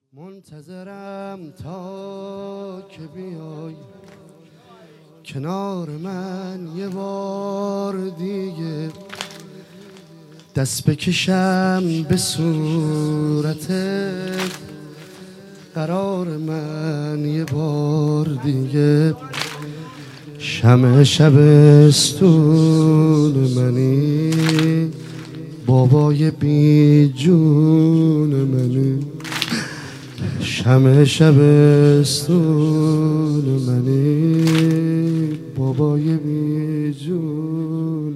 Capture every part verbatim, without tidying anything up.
منتظرم تا که بیای کنار من یه بار دیگه، دست بکشم به صورتت، قرار من یه بار دیگه. شمع شبستون منی، بابای بی جون منی. شمع شبستون منی، بابای بی جون.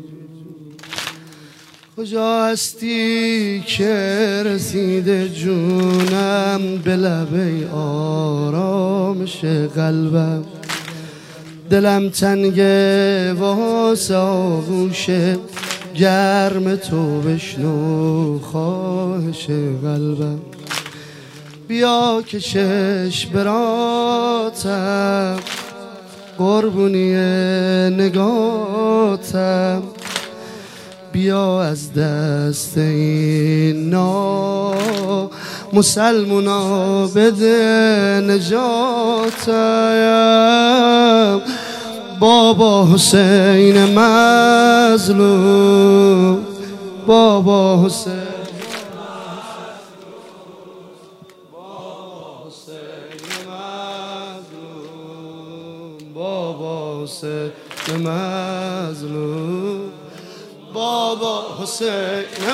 کجا هستی که رسیده جونم به لبه آرامش قلبم؟ دلم تنگه واسه آغوش گرم تو، بشنو خواهش قلبم. بیا که چشم براتم، قربونی نگاتم. بیا از دست این نا مسلمونا بده نجاتم. بابا حسین مظلوم، بابا حسین بابا حسین مظلوم، بابا حسین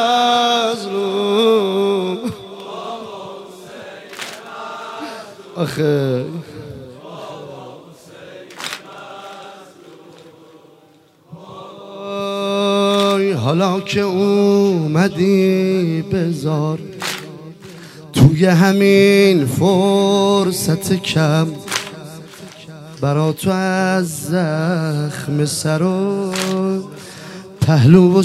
مظلوم. آخه حالا که اومدی بذار توی همین فرصت کم، برا تو از زخم سر و پهلو و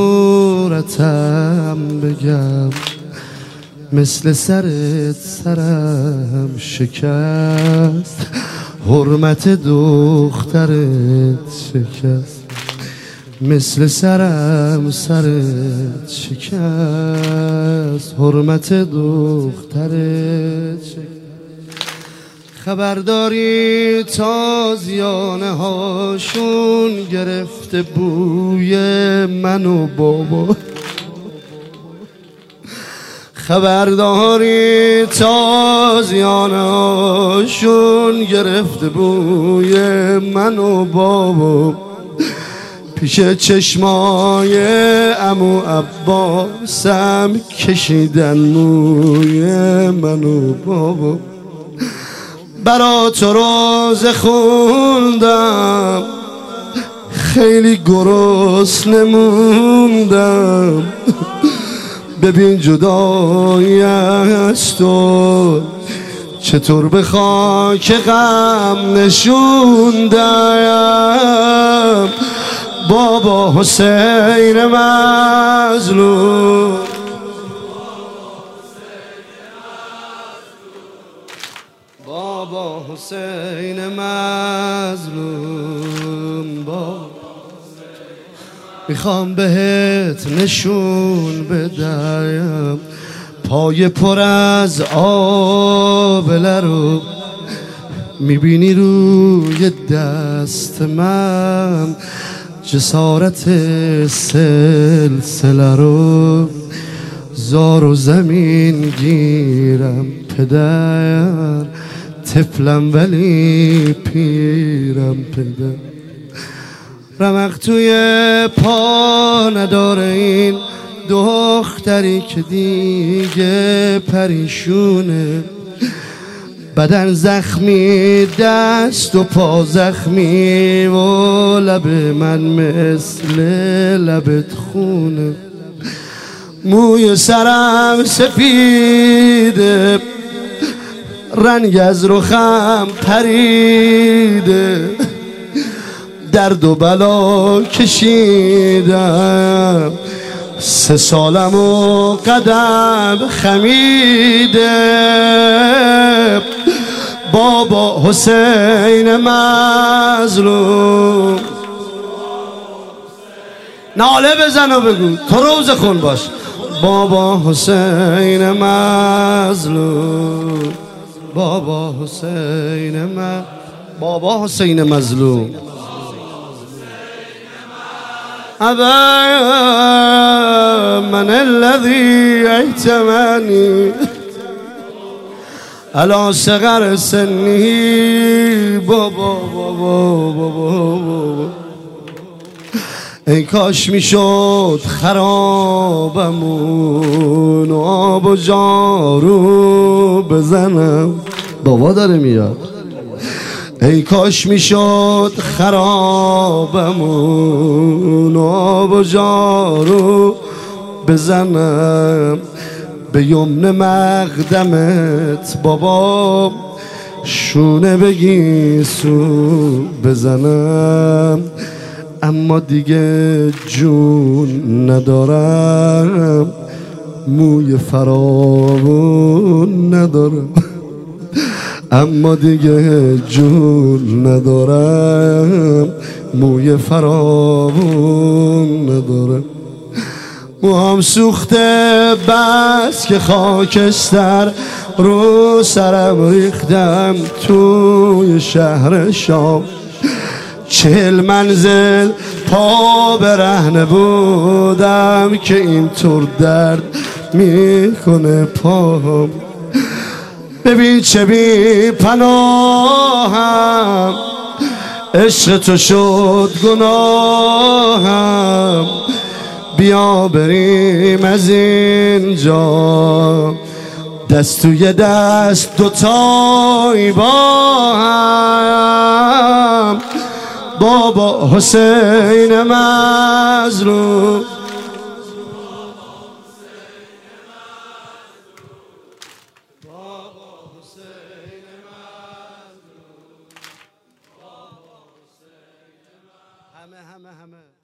صورتم بگم. مثل سرت سرم شکست، حرمت دخترت شکست. مثل سرم سرت شکست، حرمت دخترت شکست. خبرداری تازیانه هاشون گرفته بوی من و بابا. خبرداری تازیانه هاشون گرفته بوی من و بابا. پیش چشمای عمو عباسم کشیدن موی من و بابا. برا تو روزه خوندم، خیلی گرسنه موندم. ببین جدایی از تو چطور به خاک غم نشوندم. بابا حسین مظلوم، بابا حسین مظلوم. بابا میخوام بهت نشون بدم پای پر از آبله رو، میبینی روی دست من جسارت سلسله رو. زار و زمین گیرم پدر، طفلم ولی پیرم پدر. رمق توی پا نداره این دختری که دیگه پریشونه. بدن زخمی، دست و پا زخمی و لب من مثل لبت خونه. موی سرم سفیده، رنگ از رخم پریده. درد و بلا کشیدم، سه سالم و قدم خمیده. بابا حسین مظلوم. ناله بزن و بگو تو روز خون باش. بابا حسین مظلوم، بابا حسین من، بابا حسین مظلوم. ابا من الذي ايتمني على صغر سنی. بابا بابا بابا بابا ای کاش میشد خرابمون آب و جارو بزنم. بابا داره میاد. ای کاش میشد خرابمون آب و جارو بزنم به یمن مقدمت بابا شونه بگی سو بزنم. اما دیگه جون ندارم موی فراوون ندارم. اما دیگه جون ندارم موی فراوون ندارم. موهام سوخته بس که خاکستر رو سرم ریختم توی شهر شام. چهل منزل پا برهنه بودم که اینطور درد میکنه پام. ببین چه بی پناهم عشق تو شد گناهم. بیا بریم از اینجا دست توی دست دوتایی با هم. بابا حسین مظلوم، همه همه همه